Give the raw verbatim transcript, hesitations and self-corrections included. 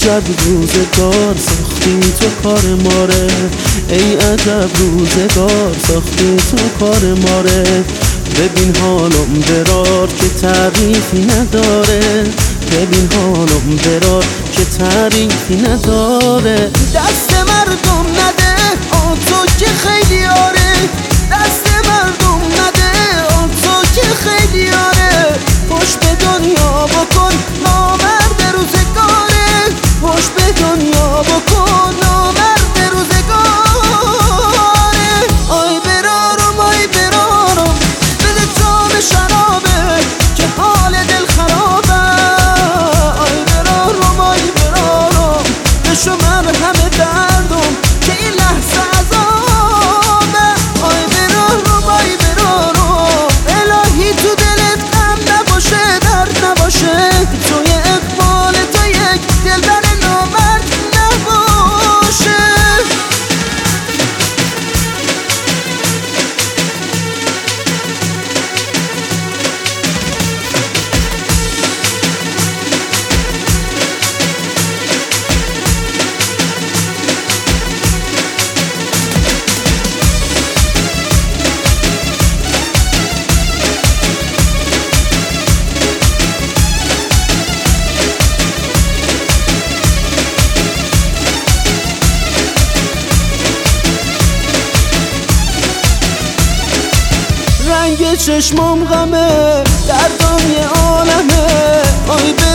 عجب روزگار ساختی تو کار ماره، ای عجب روزگار ساختی تو کار ماره. ببین حالم برار که تعریفی نداره، ببین حالم برار که تعریفی نداره. دست مردم نده آن تو که خیلی آره، دست مردم نده آن تو که خیلی آره. خوش به دنیا بکن نامرد روزگاره، خوش به دنیا بکن نامرد روزگاره. آی برارم آی برارم بده جام شرابه که حال دل خرابه. آی برارم آی برارم بشو مرهم دردم که این لحظه عذابه. آی برارم آی برارم الهی تو دلت غم نباشه درد نباشه، توی اقبال تو یک دلبر نامرد نباشه. رنگ چشمام غمه دردم یه عالمه. آی